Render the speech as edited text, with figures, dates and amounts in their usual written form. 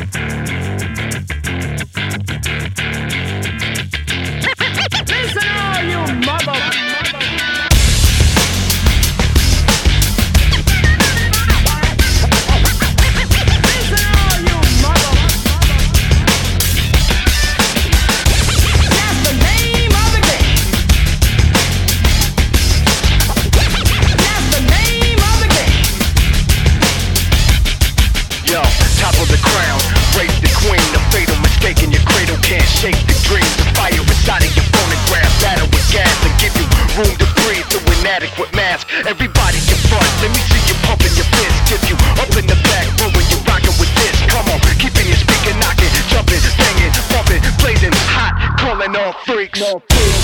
Listen all you mother. Shake the dreams, the fire inside of your phonograph. Battle with gas and give you room to breathe through inadequate mask. Everybody get front, let me see you pumping your fist. Give you up in the back, when you rocking with this. Come on, keeping your speaker knocking, jumping, banging, bumping, blazing hot, calling all freaks.